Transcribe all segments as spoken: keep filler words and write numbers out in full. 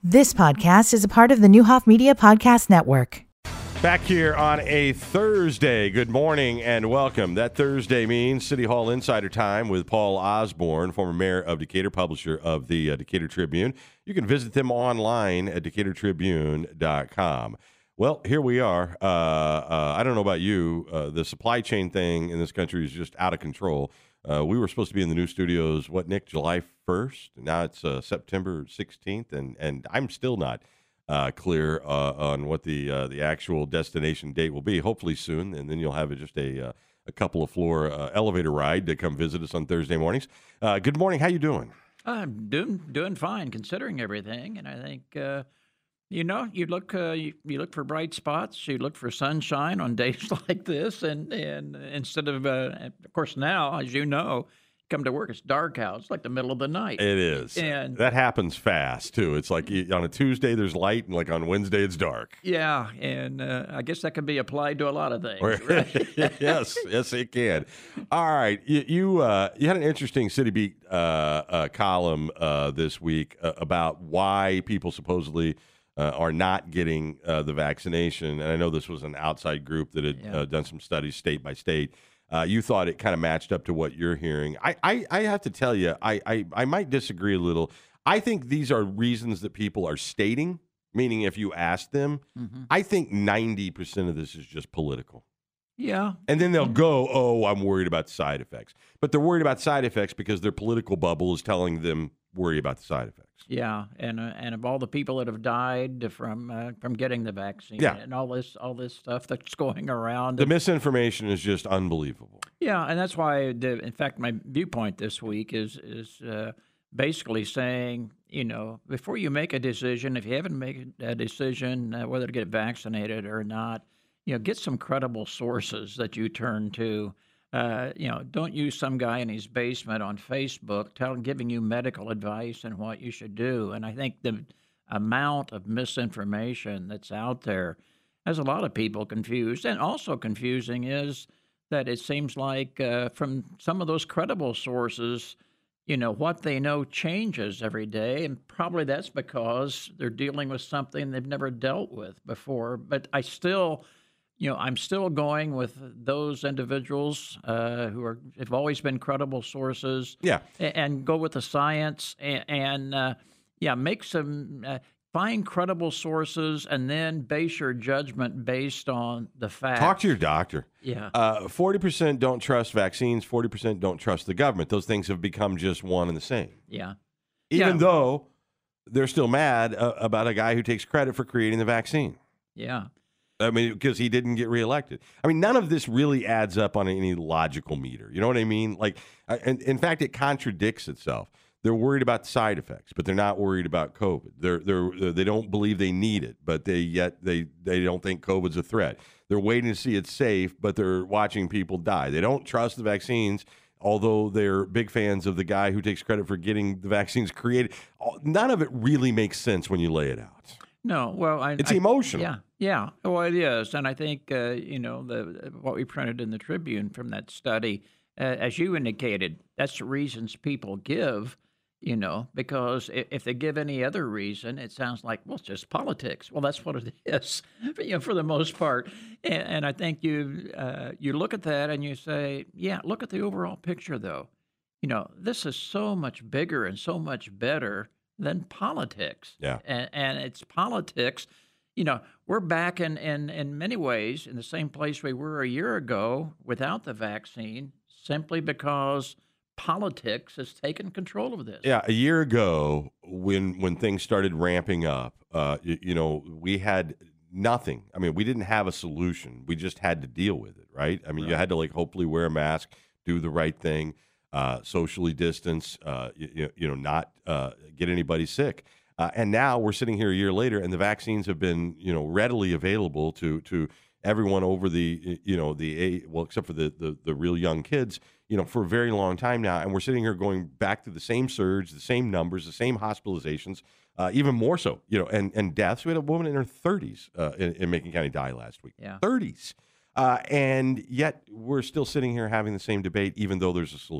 This podcast is a part of the Newhoff Media Podcast Network. Back here on a Thursday. Good morning and welcome. That Thursday means City Hall Insider Time with Paul Osborne, former mayor of Decatur, publisher of the uh, Decatur Tribune. You can visit them online at decatur tribune dot com. Well, here we are. Uh, uh, I don't know about you. Uh, the supply chain thing in this country is just out of control. Uh, we were supposed to be in the new studios, what, Nick, July first? Now it's uh, September sixteenth, and, and I'm still not uh, clear uh, on what the uh, the actual destination date will be. Hopefully soon, and then you'll have just a uh, a couple of floor uh, elevator ride to come visit us on Thursday mornings. Uh, good morning. How you doing? I'm doing doing fine considering everything, and I think uh, you know you look uh, you, you look for bright spots, you look for sunshine on days like this, and and instead of uh, of course now, as you know, come to work, it's dark out. It's like the middle of the night. It is. And that happens fast, too. It's like on a Tuesday, there's light, and like on Wednesday, it's dark. Yeah, and uh, I guess that can be applied to a lot of things, right? yes, yes, it can. All right. You you, uh, you had an interesting City Beat uh, uh, column uh, this week uh, about why people supposedly uh, are not getting uh, the vaccination. And I know this was an outside group that had Yeah. uh, done some studies state by state. Uh, you thought it kind of matched up to what you're hearing. I, I, I have to tell you, I, I, I might disagree a little. I think these are reasons that people are stating, meaning if you ask them, Mm-hmm. I think ninety percent of this is just political. Yeah. And then they'll go, oh, I'm worried about side effects. But they're worried about side effects because their political bubble is telling them worry about the side effects. Yeah, and uh, and of all the people that have died from uh, from getting the vaccine, Yeah. and all this all this stuff that's going around, The misinformation is just unbelievable. yeah, and that's why, the, in fact, my viewpoint this week is is uh, basically saying, you know, before you make a decision, if you haven't made a decision uh, whether to get vaccinated or not, you know, get some credible sources that you turn to. Uh, you know, don't use some guy in his basement on Facebook telling, giving you medical advice and what you should do. And I think the amount of misinformation that's out there has a lot of people confused. And also confusing is that it seems like uh, from some of those credible sources, you know, what they know changes every day. And probably that's because they're dealing with something they've never dealt with before. But I still... You know, I'm still going with those individuals uh, who are have always been credible sources. Yeah. and, and go with the science and, and uh, yeah, make some uh, find credible sources and then base your judgment based on the facts. Talk to your doctor. Yeah. Uh, forty percent don't trust vaccines, forty percent don't trust the government. Those things have become just one and the same. Yeah. Even Yeah. though they're still mad uh, about a guy who takes credit for creating the vaccine. Yeah. I mean, because he didn't get reelected. I mean, none of this really adds up on any logical meter. You know what I mean? Like, uh, and in fact, it contradicts itself. They're worried about side effects, but they're not worried about COVID. They're they're they don't believe they need it, but they yet they they don't think COVID's a threat. They're waiting to see it's safe, but they're watching people die. They don't trust the vaccines, although they're big fans of the guy who takes credit for getting the vaccines created. None of it really makes sense when you lay it out. No, well, I, It's I- emotional. Yeah, yeah. Well, it is, and I think uh, you know the what we printed in the Tribune from that study, uh, as you indicated, that's the reasons people give. You know, because if, if they give any other reason, it sounds like, well, it's just politics. Well, that's what it is, you know, for the most part. And, and I think you uh, you look at that and you say, yeah, look at the overall picture, though. You know, this is so much bigger and so much better than politics. Yeah. And, and it's politics. You know, we're back in, in, in many ways in the same place we were a year ago without the vaccine, simply because politics has taken control of this. Yeah, a year ago, when when things started ramping up, uh, you, you know, we had nothing. I mean, we didn't have a solution. We just had to deal with it, right? I mean, you Right. had to like hopefully wear a mask, do the right thing, uh, socially distance, uh, you, you know, not uh, get anybody sick. Uh, and now we're sitting here a year later, and the vaccines have been, you know, readily available to to everyone over the, you know, the a well, except for the, the the real young kids, you know, for a very long time now. And we're sitting here going back to the same surge, the same numbers, the same hospitalizations, uh, even more so, you know, and and deaths. We had a woman in her thirties uh, in, in Macon County die last week. Yeah. thirties. Uh, and yet we're still sitting here having the same debate, even though there's a solution.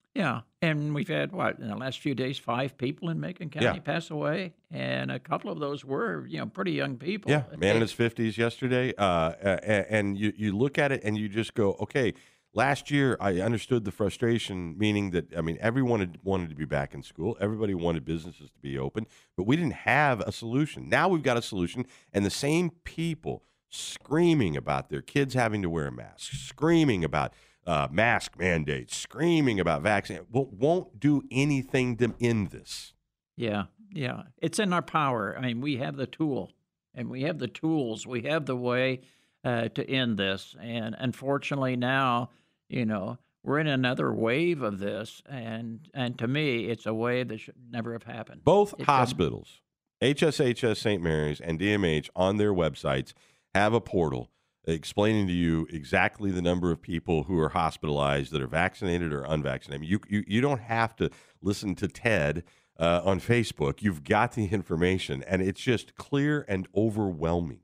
Yeah, and we've had what in the last few days, five people in Macon County Yeah. pass away, and a couple of those were you know pretty young people. Yeah, man in They- his fifties yesterday. Uh, a- and you, you look at it and you just go, okay, last year I understood the frustration, meaning that, I mean, everyone had wanted to be back in school. Everybody wanted businesses to be open, but we didn't have a solution. Now we've got a solution, and the same people screaming about their kids having to wear a mask, screaming about uh, mask mandates, screaming about vaccine, won't, won't do anything to end this. Yeah, yeah. It's in our power. I mean, we have the tool, and we have the tools. We have the way uh, to end this. And unfortunately, now, you know, we're in another wave of this. And and to me, it's a wave that should never have happened. Both It hospitals, H S H S Saint Mary's and D M H, on their websites have a portal explaining to you exactly the number of people who are hospitalized that are vaccinated or unvaccinated. You you, you don't have to listen to Ted uh, on Facebook. You've got the information, and it's just clear and overwhelming.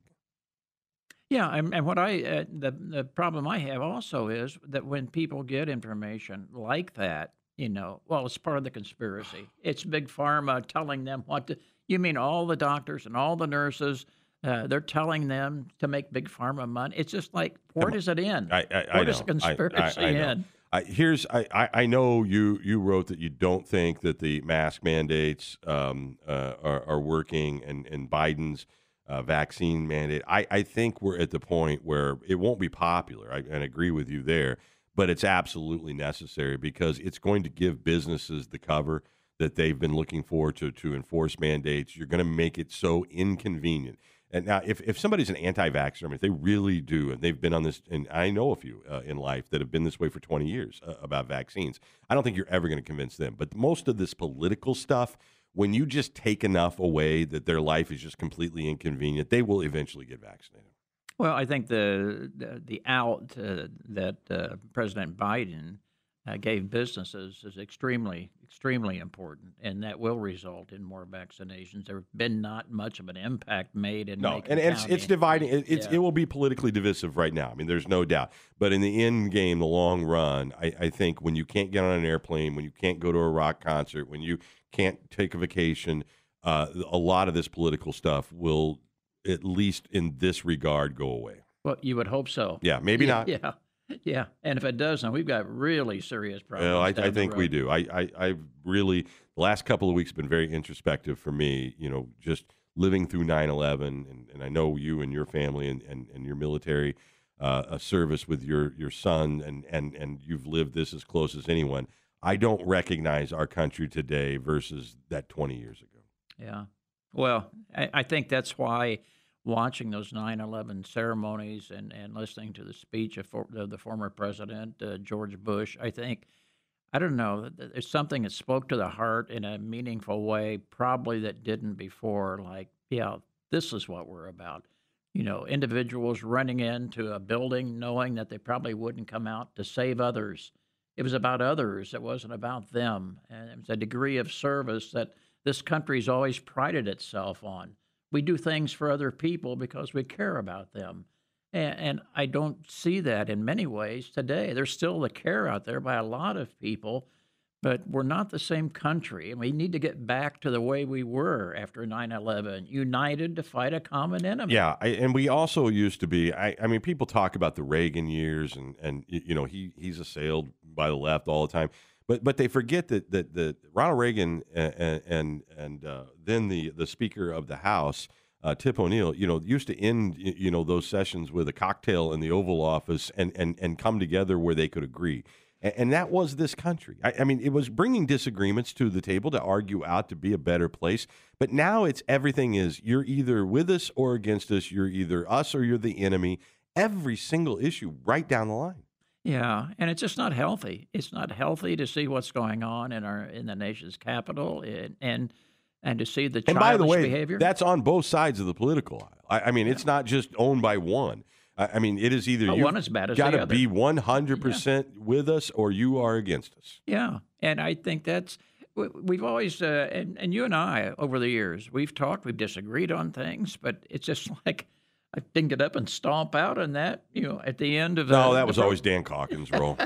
Yeah, and, and what I uh, the the problem I have also is that when people get information like that, you know, well, it's part of the conspiracy. It's big pharma telling them what to. You mean all the doctors and all the nurses? Uh, they're telling them to make big pharma money. It's just like, where does it end? I, I, where I does know. the conspiracy I, I, I know. end? I, here's I, I, I know you you wrote that you don't think that the mask mandates um, uh, are, are working, and, and Biden's uh, vaccine mandate. I, I think we're at the point where it won't be popular. I, and agree with you there, but it's absolutely necessary because it's going to give businesses the cover that they've been looking for to to enforce mandates. You're going to make it so inconvenient. And now, if, if somebody's an anti-vaxxer, I mean, if they really do, and they've been on this, and I know a few uh, in life that have been this way for twenty years uh, about vaccines, I don't think you're ever going to convince them. But most of this political stuff, when you just take enough away that their life is just completely inconvenient, they will eventually get vaccinated. Well, I think the the, the out uh, that uh, President Biden uh, gave businesses is extremely, extremely important, and that will result in more vaccinations. There's been not much of an impact made in No, Macon and, and it's, County. it's dividing. It, it's, Yeah. it will be politically divisive right now. I mean, there's no doubt. But in the end game, the long run, I, I think when you can't get on an airplane, when you can't go to a rock concert, when you can't take a vacation, uh, a lot of this political stuff will, at least in this regard, go away. Well, you would hope so. Yeah, maybe yeah, not. Yeah, yeah. And if it doesn't, we've got really serious problems. Well, I, down I the think we road. do. I, I, I really, the last couple of weeks have been very introspective for me, you know, just living through nine eleven. And, and I know you and your family and, and, and your military uh, a service with your, your son, and, and, and you've lived this as close as anyone. I don't recognize our country today versus that twenty years ago. Yeah. Well, I, I think that's why watching those nine eleven ceremonies and, and listening to the speech of, for, of the former president, uh, George Bush, I think, I don't know, it's something that spoke to the heart in a meaningful way, probably that didn't before. Like, yeah, this is what we're about. You know, individuals running into a building knowing that they probably wouldn't come out to save others. It was about others. It wasn't about them. And it was a degree of service that this country's always prided itself on. We do things for other people because we care about them. And, and I don't see that in many ways today. There's still the care out there by a lot of people, but we're not the same country. And we need to get back to the way we were after nine eleven, united to fight a common enemy. Yeah, I, and we also used to be. I, I mean, people talk about the Reagan years, and and you know he he's assailed by the left all the time, but but they forget that that, that Ronald Reagan and and and uh, then the the Speaker of the House, uh, Tip O'Neill, you know, used to end you know those sessions with a cocktail in the Oval Office and and and come together where they could agree. And that was this country. I, I mean, it was bringing disagreements to the table to argue out to be a better place. But now it's everything is you're either with us or against us. You're either us or you're the enemy. Every single issue right down the line. Yeah, and it's just not healthy. It's not healthy to see what's going on in our in the nation's capital and and, and to see the And childish by the way, behavior. that's on both sides of the political aisle. I, I mean, it's not just owned by one. I, I mean, it is either Oh, you one as bad as got the to other. be one hundred percent with us or you are against us. Yeah, and I think that's we- we've always uh, and and you and I over the years we've talked, we've disagreed on things, but it's just like I can get up and stomp out on that. You know, at the end of No, the, that the was pro- always Dan Calkins' role.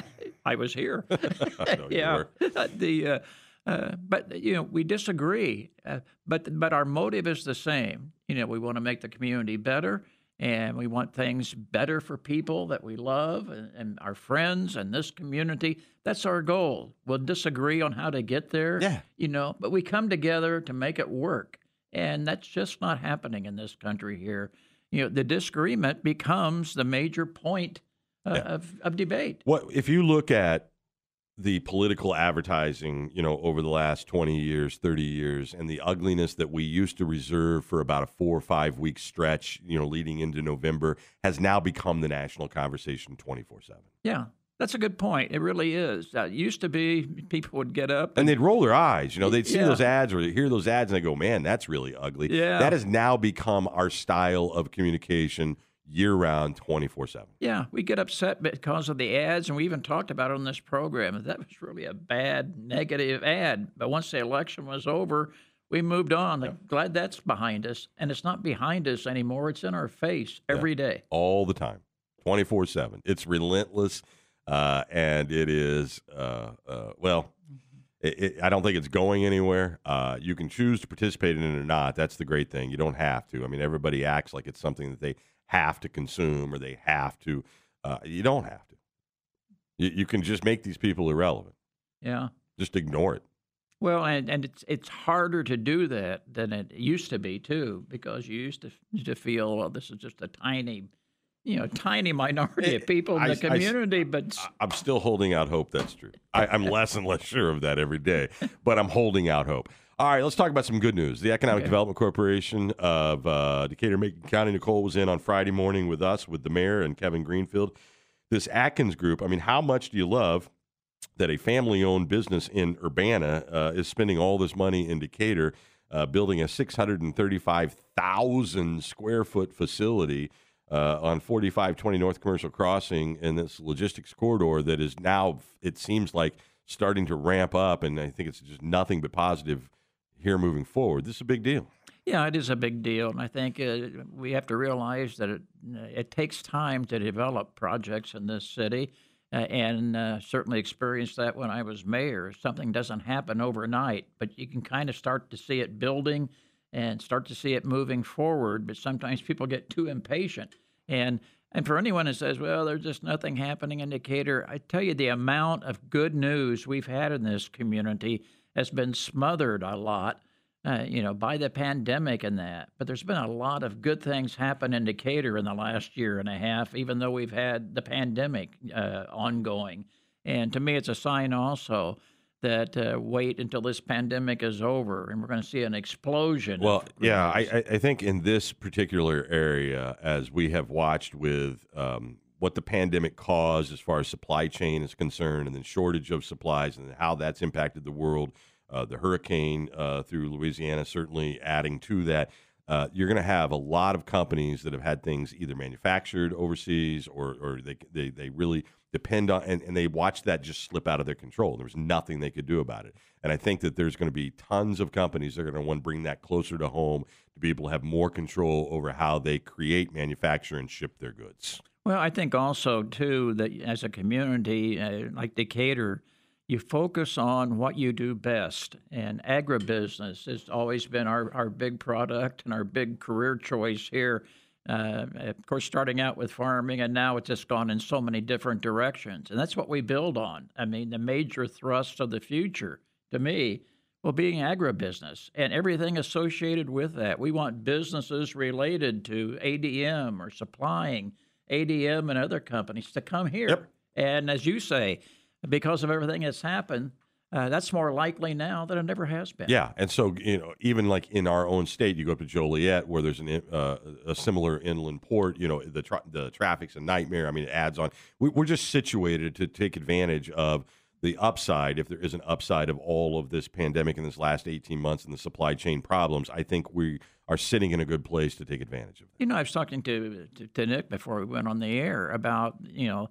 I was here. I know you yeah. were. the uh, uh, but you know we disagree, uh, but but our motive is the same. You know, we want to make the community better, and we want things better for people that we love and, and our friends and this community. That's our goal. We'll disagree on how to get there. Yeah. You know, but we come together to make it work, and that's just not happening in this country here. You know, the disagreement becomes the major point uh, Yeah. of of debate. What if you look at the political advertising, you know, over the last twenty years, thirty years, and the ugliness that we used to reserve for about a four or five week stretch, you know, leading into November, has now become the national conversation twenty-four seven. Yeah, that's a good point. It really is. Uh, it used to be people would get up And they'd roll their eyes, you know, they'd see Yeah. those ads or they'd hear those ads and they go, man, that's really ugly. Yeah. That has now become our style of communication year round, twenty-four seven. Yeah, we get upset because of the ads, and we even talked about it on this program. That was really a bad, negative ad. But once the election was over, we moved on. Like, glad that's behind us. And it's not behind us anymore. It's in our face every day. All the time, twenty-four seven. It's relentless, uh, and it is, uh, uh, well, it, it, I don't think it's going anywhere. Uh, you can choose to participate in it or not. That's the great thing. You don't have to. I mean, everybody acts like it's something that they have to consume or they have to. Uh, you don't have to. You, you can just make these people irrelevant. Yeah. Just ignore it. Well, and, and it's it's harder to do that than it used to be, too, because you used to, to feel, well, this is just a tiny, you know, tiny minority of people in I- the I- community, but I'm still holding out hope that's true. I, I'm less and less sure of that every day, but I'm holding out hope. All right, let's talk about some good news. The Economic Okay. Development Corporation of uh, Decatur-Macon County, Nicole, was in on Friday morning with us, with the mayor and Kevin Greenfield. This Atkins Group, I mean, how much do you love that a family-owned business in Urbana uh, is spending all this money in Decatur, uh, building a six hundred thirty-five thousand square foot facility uh, on forty-five twenty North Commercial Crossing in this logistics corridor that is now, it seems like, starting to ramp up, and I think it's just nothing but positive here moving forward. This is a big deal. yeah, it is a big deal, and I think uh, we have to realize that it, it takes time to develop projects in this city, uh, and uh, certainly experienced that when I was mayor. Something doesn't happen overnight, but you can kind of start to see it building and start to see it moving forward, but sometimes people get too impatient. And and for anyone that says, well, there's just nothing happening in Decatur, I tell you, the amount of good news we've had in this community has been smothered a lot, uh, you know, by the pandemic and that. But there's been a lot of good things happen in Decatur in the last year and a half, even though we've had the pandemic uh, ongoing. And to me, it's a sign also that uh, wait until this pandemic is over and we're going to see an explosion. Well, of yeah, I, reviews. I I think in this particular area, as we have watched with um, what the pandemic caused as far as supply chain is concerned, and then shortage of supplies, and how that's impacted the world, uh, the hurricane uh, through Louisiana certainly adding to that. Uh, you're going to have a lot of companies that have had things either manufactured overseas or, or they, they they really depend on, and, and they watch that just slip out of their control. There was nothing they could do about it. And I think that there's going to be tons of companies that are going to want to bring that closer to home to be able to have more control over how they create, manufacture, and ship their goods. Well, I think also, too, that as a community uh, like Decatur, you focus on what you do best. And agribusiness has always been our, our big product and our big career choice here. Uh, of course, starting out with farming, and now it's just gone in so many different directions. And that's what we build on. I mean, the major thrust of the future, to me, will be agribusiness and everything associated with that. We want businesses related to A D M or supplying A D M and other companies to come here. Yep. And as you say, because of everything that's happened, uh, that's more likely now than it ever has been. Yeah, and so, you know, even like in our own state, you go up to Joliet, where there's an uh, a similar inland port. You know, the tra- the traffic's a nightmare. I mean, it adds on. We, we're just situated to take advantage of the upside, if there is an upside of all of this pandemic in this last eighteen months and the supply chain problems. I think we are sitting in a good place to take advantage of it. You know, I was talking to to, to Nick before we went on the air about, you know,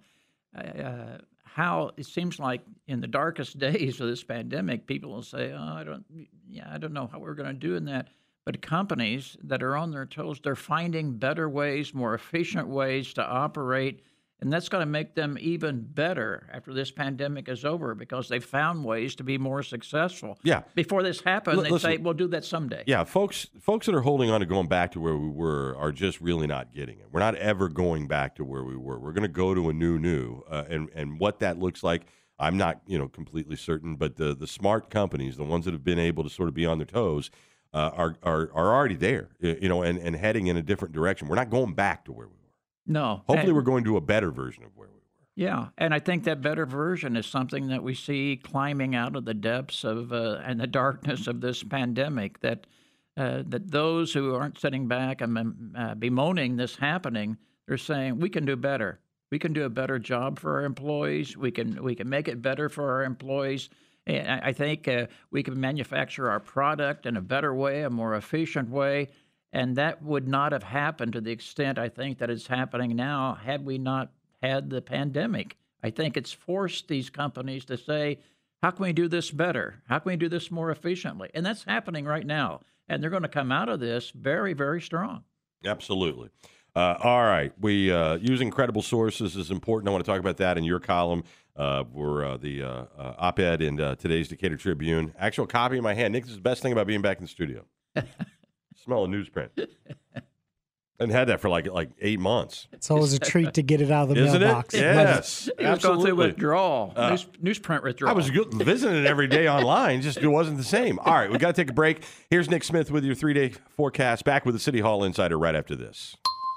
uh, how it seems like in the darkest days of this pandemic, people will say, "Oh, I don't, yeah, I don't know how we're going to do in that." But companies that are on their toes, they're finding better ways, more efficient ways to operate, And that's going to make them even better after this pandemic is over because they've found ways to be more successful. Yeah. Before this happened, L- they listen, say, we'll do that someday. Yeah, folks folks that are holding on to going back to where we were are just really not getting it. We're not ever going back to where we were. We're going to go to a new new. Uh, and, and what that looks like, I'm not, you know, completely certain. But the, the smart companies, the ones that have been able to sort of be on their toes, uh, are, are are already there, you know, and, and heading in a different direction. We're not going back to where we were. No. Hopefully and, we're going to a better version of where we were. Yeah, and I think that better version is something that we see climbing out of the depths of uh, and the darkness of this pandemic. That uh, that those who aren't sitting back and uh, bemoaning this happening, they're saying we can do better. We can do a better job for our employees. We can we can make it better for our employees. And I, I think uh, we can manufacture our product in a better way, a more efficient way. And that would not have happened to the extent I think that it's happening now had we not had the pandemic. I think it's forced these companies to say, how can we do this better? How can we do this more efficiently? And that's happening right now. And they're going to come out of this very, very strong. Absolutely. Uh, all right. We uh, using credible sources is important. I want to talk about that in your column uh, for uh, the uh, uh, op-ed in uh, today's Decatur Tribune. Actual copy in my hand. Nick, this is the best thing about being back in the studio. Smell of newsprint. And had that for like like eight months. It's always a treat to get it out of the Isn't mailbox. it? Yes, He was absolutely. going through withdrawal, Uh, news, newsprint withdrawal. I was go- visiting it every day online. Just it wasn't the same. All right, we got to take a break. Here's Nick Smith with your three-day forecast. Back with the City Hall Insider right after this.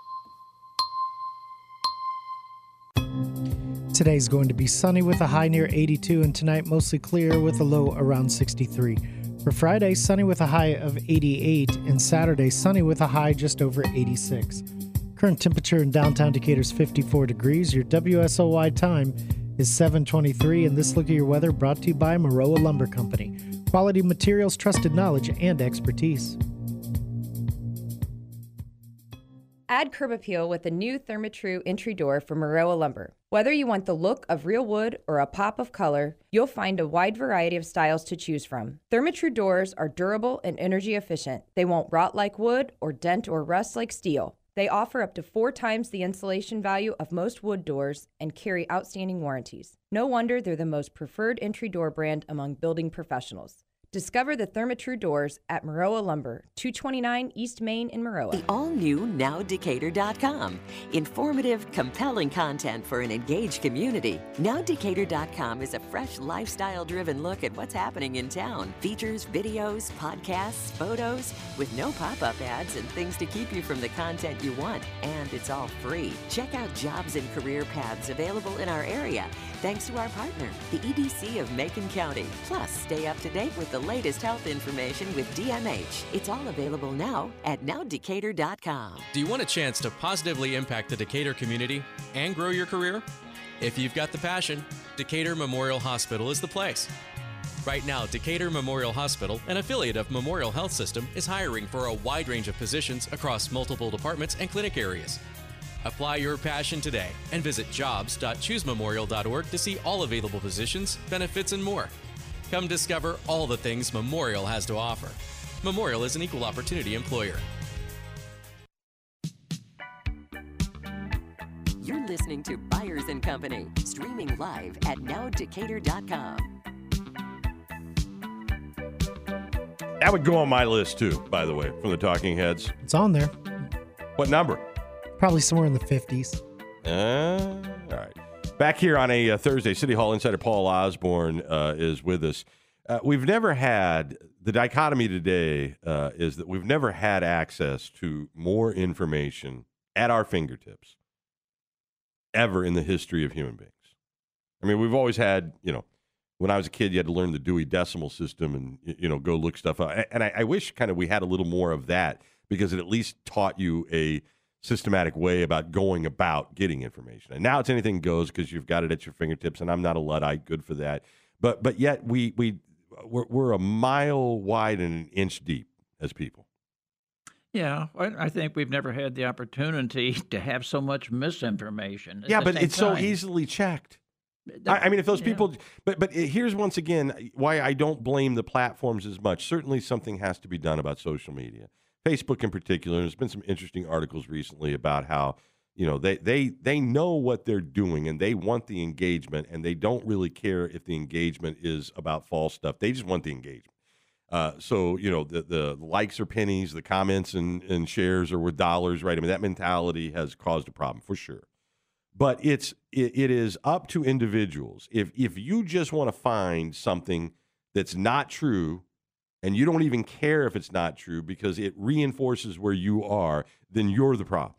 Today's going to be sunny with a high near eighty-two, and tonight mostly clear with a low around sixty-three. For Friday, sunny with a high of eighty-eight, and Saturday, sunny with a high just over eighty-six. Current temperature in downtown Decatur is fifty-four degrees. Your W S O Y time is seven twenty-three, and this look at your weather brought to you by Maroa Lumber Company. Quality materials, trusted knowledge, and expertise. Add curb appeal with the new Therma-Tru entry door from Maroa Lumber. Whether you want the look of real wood or a pop of color, you'll find a wide variety of styles to choose from. Therma-Tru doors are durable and energy efficient. They won't rot like wood or dent or rust like steel. They offer up to four times the insulation value of most wood doors and carry outstanding warranties. No wonder they're the most preferred entry door brand among building professionals. Discover the Therma-Tru doors at Maroa Lumber, two twenty-nine East Main in Maroa. The all-new now decatur dot com. Informative, compelling content for an engaged community. now decatur dot com is a fresh, lifestyle-driven look at what's happening in town. Features, videos, podcasts, photos, with no pop-up ads and things to keep you from the content you want. And it's all free. Check out jobs and career paths available in our area, thanks to our partner, the E D C of Macon County. Plus, stay up to date with the latest health information with D M H. It's all available now at now decatur dot com. Do you want a chance to positively impact the Decatur community and grow your career? If you've got the passion, Decatur Memorial Hospital is the place. Right now, Decatur Memorial Hospital, an affiliate of Memorial Health System, is hiring for a wide range of positions across multiple departments and clinic areas. Apply your passion today and visit jobs dot choose memorial dot org to see all available positions, benefits, and more. Come discover all the things Memorial has to offer. Memorial is an equal opportunity employer. You're listening to Byers and Company, streaming live at now decatur dot com. That would go on my list, too, by the way, from the Talking Heads. It's on there. What number? Probably somewhere in the fifties. Uh, all right. Back here on a uh, Thursday, City Hall Insider Paul Osborne uh, is with us. Uh, we've never had, the dichotomy today uh, is that we've never had access to more information at our fingertips ever in the history of human beings. I mean, we've always had, you know, when I was a kid, you had to learn the Dewey Decimal System and, you know, go look stuff up. And I, I wish kind of we had a little more of that because it at least taught you a systematic way about going about getting information. And now it's anything goes because you've got it at your fingertips, and I'm not a Luddite, good for that. But but yet we we we're, we're a mile wide and an inch deep as people. Yeah, I I think we've never had the opportunity to have so much misinformation. At Yeah, the but same it's so time. easily checked. I, I mean, if those Yeah. people, but but here's once again why I don't blame the platforms as much. Certainly, something has to be done about social media. Facebook in particular, there's been some interesting articles recently about how You know, they, they, they know what they're doing, and they want the engagement, and they don't really care if the engagement is about false stuff. They just want the engagement. Uh, so, you know, the, the likes are pennies, the comments and, and shares are worth dollars, right? I mean, that mentality has caused a problem for sure. But it's it, it is up to individuals. If if you just want to find something that's not true, and you don't even care if it's not true because it reinforces where you are, then you're the problem.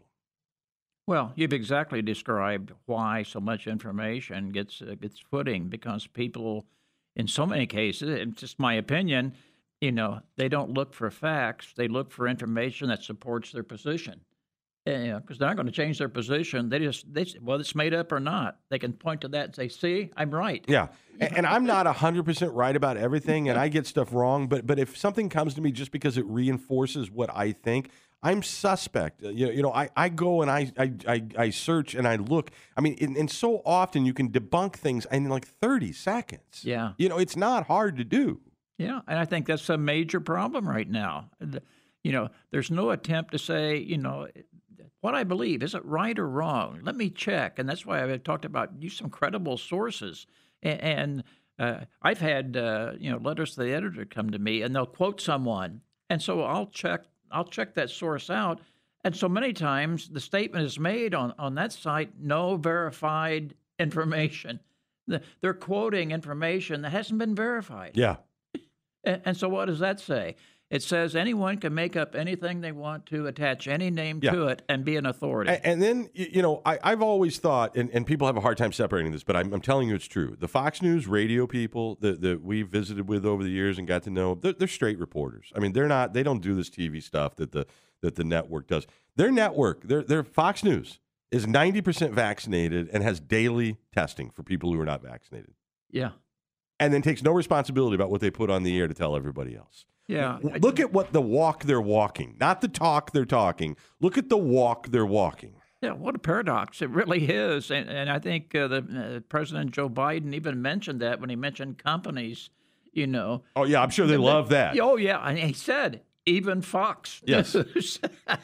Well, you've exactly described why so much information gets uh, gets footing, because people, in so many cases, it's just my opinion, you know, they don't look for facts. They look for information that supports their position. You know, because they're not going to change their position. They just, they well, it's made up or not. They can point to that and say, see, I'm right. Yeah. And, and I'm not one hundred percent right about everything, and I get stuff wrong. But but if something comes to me just because it reinforces what I think, I'm suspect. Uh, you, you know, I, I go and I, I, I, I search and I look. I mean, and, and so often you can debunk things in like thirty seconds. Yeah. You know, it's not hard to do. Yeah, and I think that's a major problem right now. You know, there's no attempt to say, you know, what I believe, is it right or wrong? Let me check. And that's why I've talked about use some credible sources. And, and uh, I've had, uh, you know, letters to the editor come to me, and they'll quote someone. And so I'll check I'll check that source out. And so many times the statement is made on, on that site, no verified information. They're quoting information that hasn't been verified. Yeah. And, and so what does that say? It says anyone can make up anything they want to, attach any name yeah. to it, and be an authority. And, and then, you know, I, I've always thought, and, and people have a hard time separating this, but I'm, I'm telling you it's true. The Fox News radio people that, that we've visited with over the years and got to know, they're, they're straight reporters. I mean, they're not, they don't do this T V stuff that the that the network does. Their network, their, their Fox News is ninety percent vaccinated and has daily testing for people who are not vaccinated. Yeah. And then takes no responsibility about what they put on the air to tell everybody else. Yeah. Look at what the walk they're walking, not the talk they're talking. Look at the walk they're walking. Yeah, what a paradox. It really is. And, and I think uh, the uh, President Joe Biden even mentioned that when he mentioned companies, you know. Oh, yeah, I'm sure they love that. Oh, yeah. And he said, even Fox yes. News.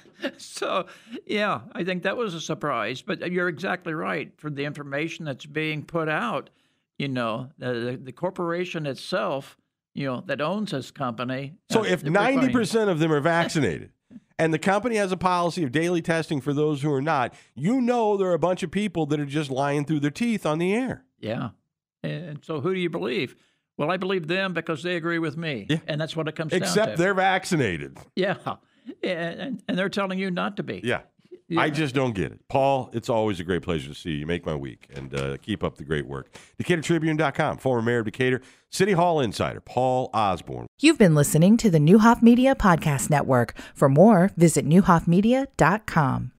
So, yeah, I think that was a surprise. But you're exactly right. For the information that's being put out, you know, the, the corporation itself, you know, that owns this company. So uh, if ninety percent of them are vaccinated and the company has a policy of daily testing for those who are not, you know there are a bunch of people that are just lying through their teeth on the air. Yeah. And so who do you believe? Well, I believe them because they agree with me. Yeah. And that's what it comes down to. Except they're vaccinated. Yeah. And, and they're telling you not to be. Yeah. Yeah. I just don't get it. Paul, it's always a great pleasure to see you. You make my week, and uh, keep up the great work. Decatur Tribune dot com, former mayor of Decatur, City Hall insider, Paul Osborne. You've been listening to the Neuhoff Media Podcast Network. For more, visit neuhoff media dot com.